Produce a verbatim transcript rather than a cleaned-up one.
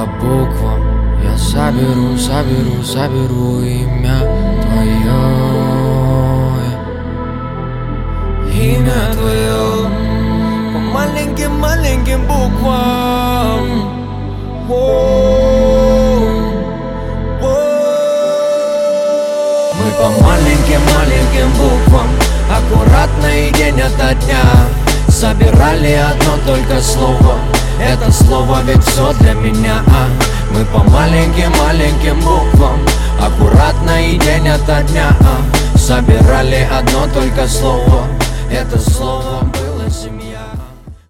по буквам я соберу, соберу, соберу имя твое, имя твое по маленьким-маленьким буквам. Мы по маленьким-маленьким буквам, аккуратно и день ото дня собирали одно только слово. Это слово ведь все для меня, а мы по маленьким-маленьким буквам, аккуратно и день ото дня а собирали одно только слово. Это слово